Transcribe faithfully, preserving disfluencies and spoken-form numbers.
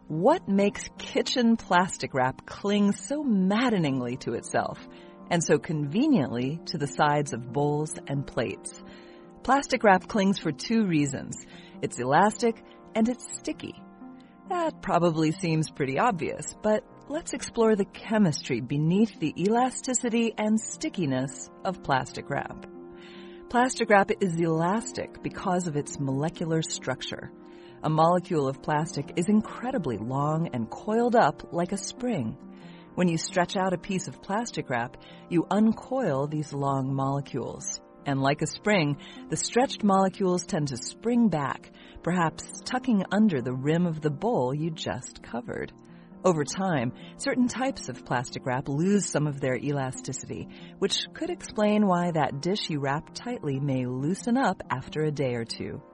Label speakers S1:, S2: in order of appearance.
S1: What makes kitchen plastic wrap cling so maddeningly to itself and so conveniently to the sides of bowls and plates? Plastic wrap clings for two reasons. It's elastic and it's sticky. That probably seems pretty obvious, but let's explore the chemistry beneath the elasticity and stickiness of plastic wrap. Plastic wrap is elastic because of its molecular structure. A molecule of plastic is incredibly long and coiled up like a spring. When you stretch out a piece of plastic wrap, you uncoil these long molecules. And like a spring, the stretched molecules tend to spring back, perhaps tucking under the rim of the bowl you just covered. Over time, certain types of plastic wrap lose some of their elasticity, which could explain why that dish you wrap tightly may loosen up after a day or two.